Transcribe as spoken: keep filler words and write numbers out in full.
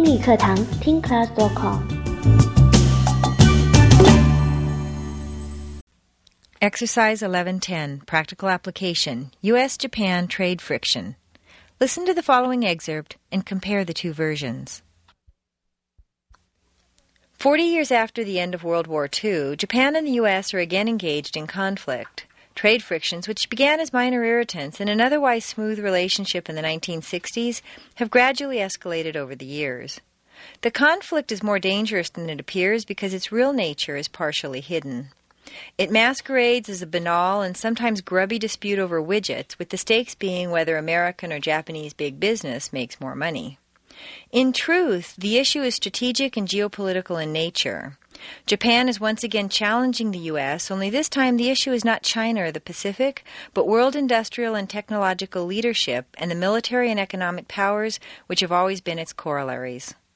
英语课堂听 class dot com。 Exercise eleven ten, Practical Application, U S Japan Trade Friction. Listen to the following excerpt and compare the two versions. Forty years after the end of World War Two, Japan and the U S are again engaged in conflict. Trade frictions, which began as minor irritants in an otherwise smooth relationship in the nineteen sixties, have gradually escalated over the years. The conflict is more dangerous than it appears because its real nature is partially hidden. It masquerades as a banal and sometimes grubby dispute over widgets, with the stakes being whether American or Japanese big business makes more money. In truth, the issue is strategic and geopolitical in nature. Japan is once again challenging the U S, only this time the issue is not China or the Pacific, but world industrial and technological leadership and the military and economic powers which have always been its corollaries.